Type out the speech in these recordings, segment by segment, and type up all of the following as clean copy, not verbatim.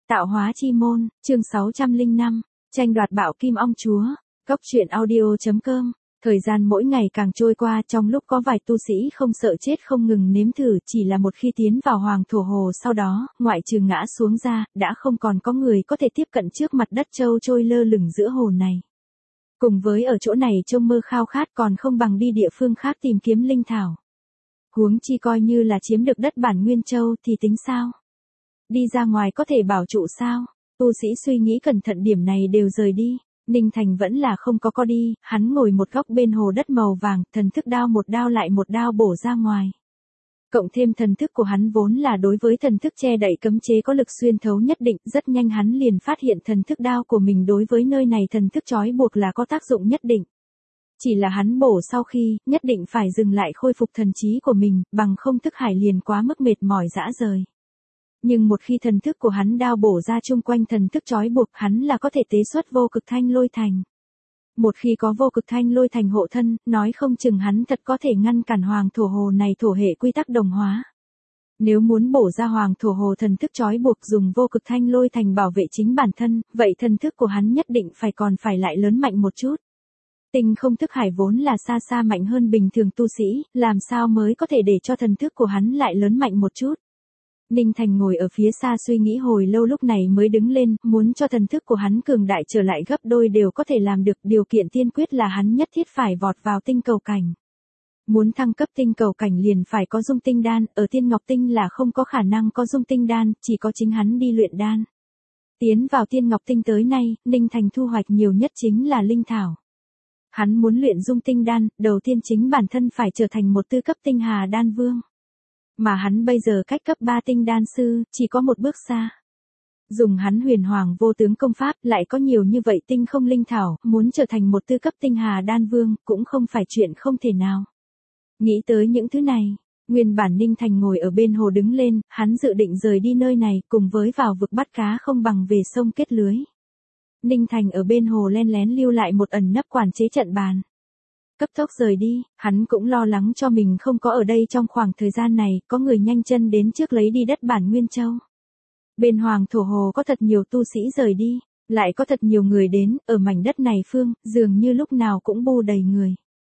Tạo hóa chi môn, chương 605, tranh đoạt bảo kim ong chúa, Cốc truyện audio.com. Thời gian mỗi ngày càng trôi qua, trong lúc có vài tu sĩ không sợ chết không ngừng nếm thử, chỉ là một khi tiến vào Hoàng Thổ Hồ sau đó, ngoại trừ ngã xuống ra, đã không còn có người có thể tiếp cận trước mặt đất trâu trôi lơ lửng giữa hồ này. Cùng với ở chỗ này trông mơ khao khát còn không bằng đi địa phương khác tìm kiếm linh thảo. Huống chi coi như là chiếm được đất bản Nguyên Châu thì tính sao? Đi ra ngoài có thể bảo trụ sao? Tu sĩ suy nghĩ cẩn thận điểm này đều rời đi. Ninh Thành vẫn là không có đi, hắn ngồi một góc bên hồ đất màu vàng, thần thức đao một đao lại một đao bổ ra ngoài. Cộng thêm thần thức của hắn vốn là đối với thần thức che đậy cấm chế có lực xuyên thấu nhất định, rất nhanh hắn liền phát hiện thần thức đao của mình đối với nơi này thần thức trói buộc là có tác dụng nhất định. Chỉ là hắn bổ sau khi, nhất định phải dừng lại khôi phục thần trí của mình, bằng không thức hải liền quá mức mệt mỏi dã rời. Nhưng một khi thần thức của hắn đao bổ ra chung quanh thần thức trói buộc, hắn là có thể tế xuất vô cực thanh lôi thành. Một khi có vô cực thanh lôi thành hộ thân, nói không chừng hắn thật có thể ngăn cản Hoàng Thổ Hồ này thổ hệ quy tắc đồng hóa. Nếu muốn bổ ra Hoàng Thổ Hồ thần thức trói buộc dùng vô cực thanh lôi thành bảo vệ chính bản thân, vậy thần thức của hắn nhất định phải lại lớn mạnh một chút. Tinh không thức hải vốn là xa mạnh hơn bình thường tu sĩ, làm sao mới có thể để cho thần thức của hắn lại lớn mạnh một chút. Ninh Thành ngồi ở phía xa suy nghĩ hồi lâu lúc này mới đứng lên, muốn cho thần thức của hắn cường đại trở lại gấp đôi đều có thể làm được, điều kiện tiên quyết là hắn nhất thiết phải vọt vào tinh cầu cảnh. Muốn thăng cấp tinh cầu cảnh liền phải có dung tinh đan, ở Tiên Ngọc Tinh là không có khả năng có dung tinh đan, chỉ có chính hắn đi luyện đan. Tiến vào Tiên Ngọc Tinh tới nay, Ninh Thành thu hoạch nhiều nhất chính là linh thảo. Hắn muốn luyện dung tinh đan, đầu tiên chính bản thân phải trở thành một tư cấp tinh hà đan vương. Mà hắn bây giờ cách cấp 3 tinh đan sư, chỉ có một bước xa. Dùng hắn huyền hoàng vô tướng công pháp, lại có nhiều như vậy tinh không linh thảo, muốn trở thành một tư cấp tinh hà đan vương, cũng không phải chuyện không thể nào. Nghĩ tới những thứ này, nguyên bản Ninh Thành ngồi ở bên hồ đứng lên, hắn dự định rời đi nơi này, cùng với vào vực bắt cá không bằng về sông kết lưới. Ninh Thành ở bên hồ len lén lưu lại một ẩn nấp quản chế trận bàn. Cấp tốc rời đi, hắn cũng lo lắng cho mình không có ở đây trong khoảng thời gian này, có người nhanh chân đến trước lấy đi đất bản Nguyên Châu. Bên Hoàng Thổ Hồ có thật nhiều tu sĩ rời đi, lại có thật nhiều người đến, ở mảnh đất này phương, dường như lúc nào cũng bu đầy người.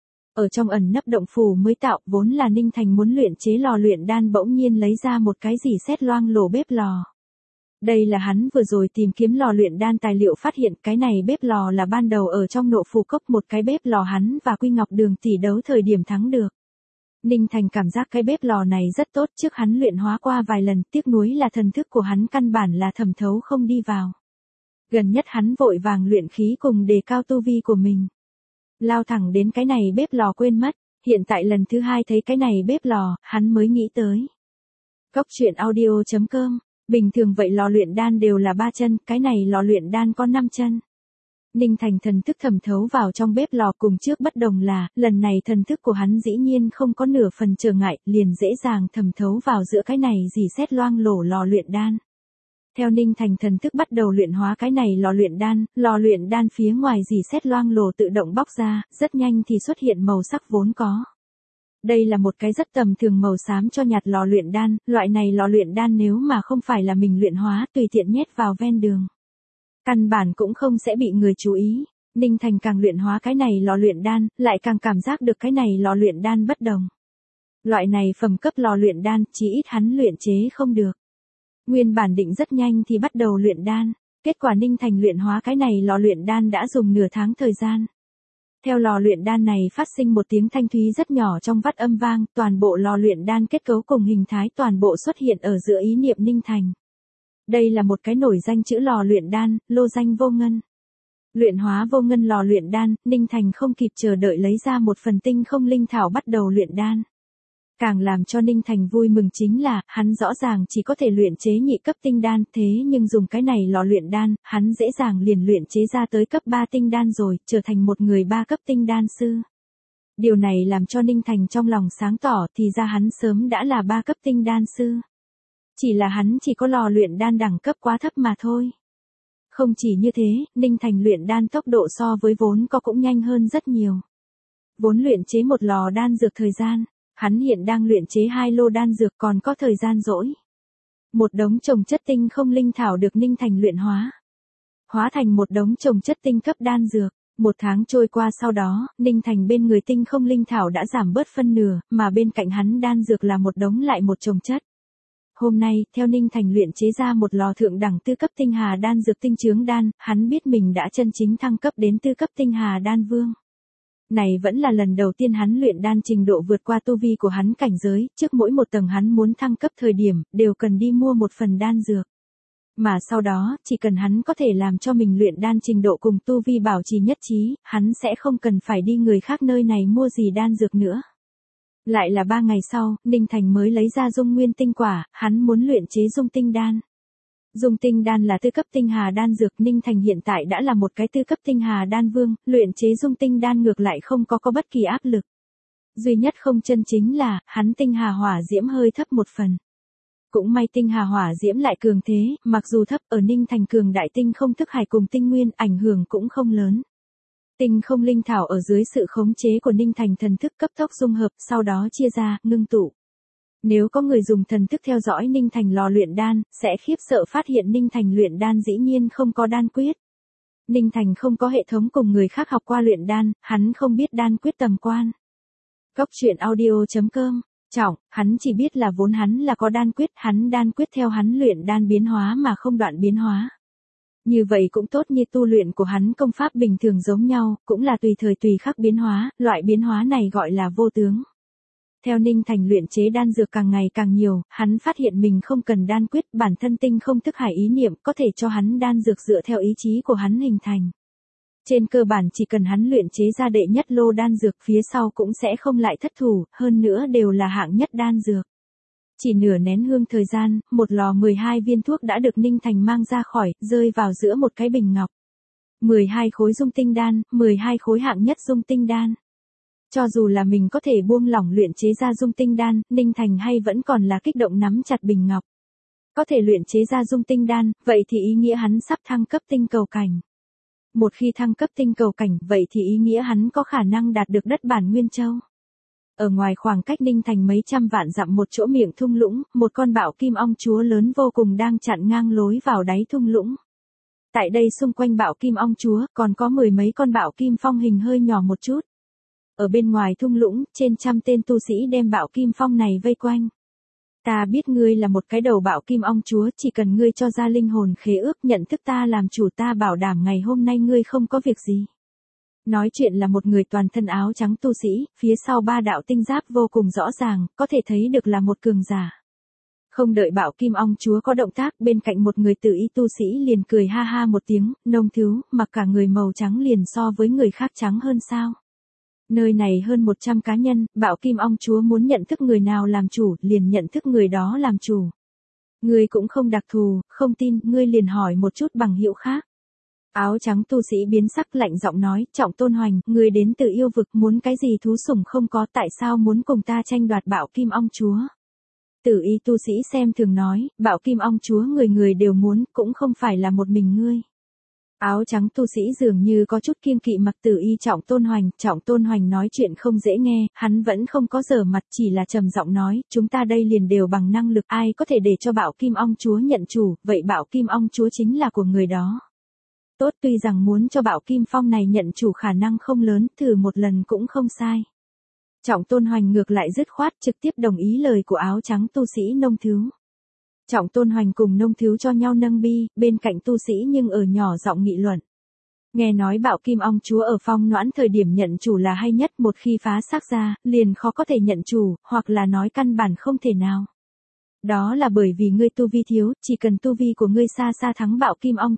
Ở trong ẩn nấp động phủ mới tạo, vốn là Ninh Thành muốn luyện chế lò luyện đan bỗng nhiên lấy ra một cái gì sét loang lổ bếp lò. Đây là hắn vừa rồi tìm kiếm lò luyện đan tài liệu phát hiện, cái này bếp lò là ban đầu ở trong Nộ Phù Cốc, một cái bếp lò hắn và Quy Ngọc Đường tỷ đấu thời điểm thắng được. Ninh Thành cảm giác cái bếp lò này rất tốt, trước hắn luyện hóa qua vài lần, tiếc nuối là thần thức của hắn căn bản là thẩm thấu không đi vào. Gần nhất hắn vội vàng luyện khí cùng đề cao tu vi của mình. Lao thẳng đến cái này bếp lò quên mất, hiện tại lần thứ hai thấy cái này bếp lò, hắn mới nghĩ tới. Cốc truyện audio.com. Bình thường vậy lò luyện đan đều là 3 chân, cái này lò luyện đan có 5 chân. Ninh Thành thần thức thẩm thấu vào trong bếp lò, cùng trước bất đồng là, lần này thần thức của hắn dĩ nhiên không có nửa phần trở ngại, liền dễ dàng thẩm thấu vào giữa cái này dì xét loang lổ lò luyện đan. Theo Ninh Thành thần thức bắt đầu luyện hóa cái này lò luyện đan phía ngoài dì xét loang lổ tự động bóc ra, rất nhanh thì xuất hiện màu sắc vốn có. Đây là một cái rất tầm thường màu xám cho nhạt lò luyện đan, loại này lò luyện đan nếu mà không phải là mình luyện hóa, tùy tiện nhét vào ven đường. Căn bản cũng không sẽ bị người chú ý. Ninh Thành càng luyện hóa cái này lò luyện đan, lại càng cảm giác được cái này lò luyện đan bất đồng. Loại này phẩm cấp lò luyện đan, chỉ ít hắn luyện chế không được. Nguyên bản định rất nhanh thì bắt đầu luyện đan, kết quả Ninh Thành luyện hóa cái này lò luyện đan đã dùng nửa tháng thời gian. Theo lò luyện đan này phát sinh một tiếng thanh thúy rất nhỏ trong vắt âm vang, toàn bộ lò luyện đan kết cấu cùng hình thái toàn bộ xuất hiện ở giữa ý niệm Ninh Thành. Đây là một cái nổi danh chữ lò luyện đan, lô danh vô ngân. Luyện hóa vô ngân lò luyện đan, Ninh Thành không kịp chờ đợi lấy ra một phần tinh không linh thảo bắt đầu luyện đan. Càng làm cho Ninh Thành vui mừng chính là, hắn rõ ràng chỉ có thể luyện chế nhị cấp tinh đan, thế nhưng dùng cái này lò luyện đan, hắn dễ dàng liền luyện chế ra tới cấp 3 tinh đan rồi, trở thành một người 3 cấp tinh đan sư. Điều này làm cho Ninh Thành trong lòng sáng tỏ, thì ra hắn sớm đã là 3 cấp tinh đan sư. Chỉ là hắn chỉ có lò luyện đan đẳng cấp quá thấp mà thôi. Không chỉ như thế, Ninh Thành luyện đan tốc độ so với vốn có cũng nhanh hơn rất nhiều. Vốn luyện chế một lò đan dược thời gian, hắn hiện đang luyện chế 2 lô đan dược còn có thời gian rỗi. Một đống trồng chất tinh không linh thảo được Ninh Thành luyện hóa thành một đống trồng chất tinh cấp đan dược. Một tháng trôi qua sau đó, Ninh Thành bên người tinh không linh thảo đã giảm bớt phân nửa, mà bên cạnh hắn đan dược là một đống lại một trồng chất. Hôm nay, theo Ninh Thành luyện chế ra một lò thượng đẳng tư cấp tinh hà đan dược tinh chướng đan, hắn biết mình đã chân chính thăng cấp đến tư cấp tinh hà đan vương. Này vẫn là lần đầu tiên hắn luyện đan trình độ vượt qua tu vi của hắn cảnh giới, trước mỗi một tầng hắn muốn thăng cấp thời điểm, đều cần đi mua một phần đan dược. Mà sau đó, chỉ cần hắn có thể làm cho mình luyện đan trình độ cùng tu vi bảo trì nhất trí, hắn sẽ không cần phải đi người khác nơi này mua gì đan dược nữa. Lại là 3 ngày sau, Ninh Thành mới lấy ra dung nguyên tinh quả, hắn muốn luyện chế dung tinh đan. Dung tinh đan là tư cấp tinh hà đan dược, Ninh Thành hiện tại đã là một cái tư cấp tinh hà đan vương, luyện chế dung tinh đan ngược lại không có bất kỳ áp lực. Duy nhất không chân chính là, hắn tinh hà hỏa diễm hơi thấp một phần. Cũng may tinh hà hỏa diễm lại cường thế, mặc dù thấp ở Ninh Thành cường đại tinh không thức hải cùng tinh nguyên, ảnh hưởng cũng không lớn. Tinh không linh thảo ở dưới sự khống chế của Ninh Thành thần thức cấp tốc dung hợp, sau đó chia ra, ngưng tụ. Nếu có người dùng thần thức theo dõi Ninh Thành lò luyện đan, sẽ khiếp sợ phát hiện Ninh Thành luyện đan dĩ nhiên không có đan quyết. Ninh Thành không có hệ thống cùng người khác học qua luyện đan, hắn không biết đan quyết tầm quan. Góc truyện audio.com Trọng, hắn chỉ biết là vốn hắn là có đan quyết, hắn đan quyết theo hắn luyện đan biến hóa mà không đoạn biến hóa. Như vậy cũng tốt, như tu luyện của hắn công pháp bình thường giống nhau, cũng là tùy thời tùy khắc biến hóa, loại biến hóa này gọi là vô tướng. Theo Ninh Thành luyện chế đan dược càng ngày càng nhiều, hắn phát hiện mình không cần đan quyết, bản thân tinh không thức hải ý niệm có thể cho hắn đan dược dựa theo ý chí của hắn hình thành. Trên cơ bản chỉ cần hắn luyện chế ra đệ nhất lô đan dược, phía sau cũng sẽ không lại thất thủ, hơn nữa đều là hạng nhất đan dược. Chỉ nửa nén hương thời gian, một lò 12 viên thuốc đã được Ninh Thành mang ra khỏi, rơi vào giữa một cái bình ngọc. 12 khối dung tinh đan, 12 khối hạng nhất dung tinh đan. Cho dù là mình có thể buông lỏng luyện chế ra dung tinh đan, Ninh Thành hay vẫn còn là kích động nắm chặt bình ngọc. Có thể luyện chế ra dung tinh đan, vậy thì ý nghĩa hắn sắp thăng cấp tinh cầu cảnh. Một khi thăng cấp tinh cầu cảnh, vậy thì ý nghĩa hắn có khả năng đạt được đất bản Nguyên Châu. Ở ngoài khoảng cách Ninh Thành mấy trăm vạn dặm một chỗ miệng thung lũng, một con bạo kim ong chúa lớn vô cùng đang chặn ngang lối vào đáy thung lũng. Tại đây xung quanh bạo kim ong chúa, còn có 10 mấy con bạo kim phong hình hơi nhỏ một chút. Ở bên ngoài thung lũng, trên trăm tên tu sĩ đem bạo kim phong này vây quanh. Ta biết ngươi là một cái đầu bạo kim ong chúa, chỉ cần ngươi cho ra linh hồn khế ước nhận thức ta làm chủ, ta bảo đảm ngày hôm nay ngươi không có việc gì. Nói chuyện là một người toàn thân áo trắng tu sĩ, phía sau 3 đạo tinh giáp vô cùng rõ ràng, có thể thấy được là một cường giả. Không đợi bạo kim ong chúa có động tác, bên cạnh một người tự y tu sĩ liền cười ha ha một tiếng, nông thiếu, mặc cả người màu trắng liền so với người khác trắng hơn sao. Nơi này hơn 100 cá nhân, bạo kim ong chúa muốn nhận thức người nào làm chủ, liền nhận thức người đó làm chủ. Ngươi cũng không đặc thù, không tin, ngươi liền hỏi một chút bằng hữu khác. Áo trắng tu sĩ biến sắc lạnh giọng nói, Trọng Tôn Hoành, ngươi đến từ yêu vực, muốn cái gì thú sủng không có, tại sao muốn cùng ta tranh đoạt bạo kim ong chúa? Tử y tu sĩ xem thường nói, bạo kim ong chúa người người đều muốn, cũng không phải là một mình ngươi. Áo trắng tu sĩ dường như có chút kiêng kỵ mặc Tử y Trọng Tôn Hoành nói chuyện không dễ nghe, hắn vẫn không có giở mặt, chỉ là trầm giọng nói, chúng ta đây liền đều bằng năng lực, ai có thể để cho bạo kim ong chúa nhận chủ, vậy bạo kim ong chúa chính là của người đó. Tốt, tuy rằng muốn cho bạo kim phong này nhận chủ khả năng không lớn, thử một lần cũng không sai. Trọng Tôn Hoành ngược lại dứt khoát trực tiếp đồng ý lời của áo trắng tu sĩ nông thiếu. Trọng Tôn Hoành cùng nông thiếu cho nhau nâng bi, bên cạnh tu sĩ nhưng ở nhỏ giọng nghị luận. Nghe nói bạo kim ong chúa ở phong noãn thời điểm nhận chủ là hay nhất, một khi phá xác ra, liền khó có thể nhận chủ, hoặc là nói căn bản không thể nào. Đó là bởi vì ngươi tu vi thiếu, chỉ cần tu vi của ngươi xa xa thắng bạo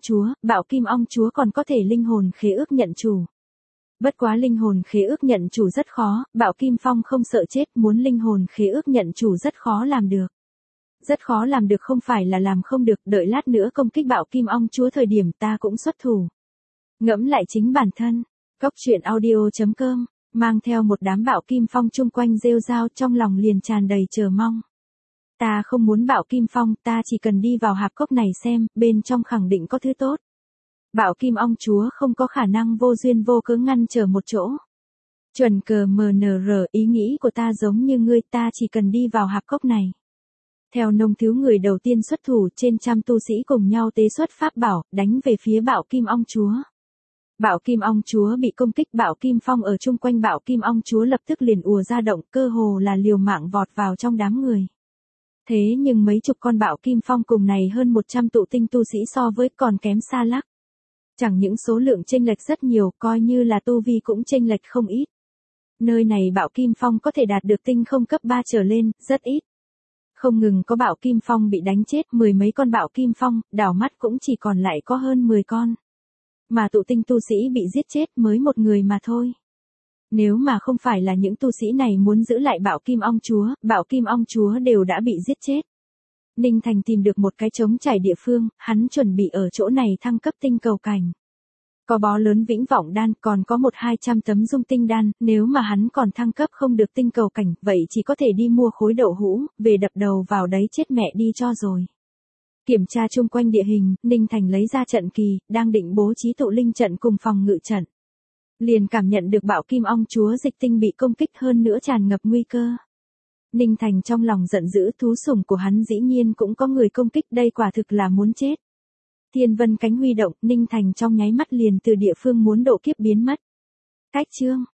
kim ong chúa còn có thể linh hồn khế ước nhận chủ. Bất quá linh hồn khế ước nhận chủ rất khó, bạo kim phong không sợ chết, muốn linh hồn khế ước nhận chủ rất khó làm được. Rất khó làm được không phải là làm không được, đợi lát nữa công kích bạo kim ong chúa thời điểm ta cũng xuất thủ. Ngẫm lại chính bản thân, Góc truyện audio.com, mang theo một đám bạo kim phong chung quanh rêu rao, trong lòng liền tràn đầy chờ mong. Ta không muốn bạo kim phong, ta chỉ cần đi vào hạp cốc này xem, bên trong khẳng định có thứ tốt. Bạo kim ong chúa không có khả năng vô duyên vô cớ ngăn trở một chỗ. Chuẩn cờ MNR, ý nghĩ của ta giống như ngươi, ta chỉ cần đi vào hạp cốc này. Theo nông thiếu người đầu tiên xuất thủ, trên trăm tu sĩ cùng nhau tế xuất pháp bảo, đánh về phía Bạo Kim Ong Chúa. Bạo Kim Ong Chúa bị công kích, Bạo Kim Phong ở chung quanh Bạo Kim Ong Chúa lập tức liền ùa ra động, cơ hồ là liều mạng vọt vào trong đám người. Thế nhưng mấy chục con Bạo Kim Phong cùng này hơn 100 tụ tinh tu sĩ so với còn kém xa lắc. Chẳng những số lượng chênh lệch rất nhiều, coi như là tu vi cũng chênh lệch không ít. Nơi này Bạo Kim Phong có thể đạt được tinh không cấp 3 trở lên, rất ít. Không ngừng có Bạo Kim Phong bị đánh chết, mười mấy con Bạo Kim Phong, đảo mắt cũng chỉ còn lại có hơn 10 con. Mà tụ tinh tu sĩ bị giết chết mới một người mà thôi. Nếu mà không phải là những tu sĩ này muốn giữ lại Bạo Kim Ong Chúa đều đã bị giết chết. Ninh Thành tìm được một cái trống trải địa phương, hắn chuẩn bị ở chỗ này thăng cấp tinh cầu cảnh. Có bó lớn vĩnh vọng đan, còn có 100-200 tấm dung tinh đan, nếu mà hắn còn thăng cấp không được tinh cầu cảnh, vậy chỉ có thể đi mua khối đậu hũ, về đập đầu vào đấy chết mẹ đi cho rồi. Kiểm tra chung quanh địa hình, Ninh Thành lấy ra trận kỳ, đang định bố trí tụ linh trận cùng phòng ngự trận. Liền cảm nhận được Bạo Kim Ong Chúa dịch tinh bị công kích, hơn nữa tràn ngập nguy cơ. Ninh Thành trong lòng giận dữ, thú sủng của hắn dĩ nhiên cũng có người công kích, đây quả thực là muốn chết. Thiên vân cánh huy động, Ninh Thành trong nháy mắt liền từ địa phương muốn độ kiếp biến mất. Cách chương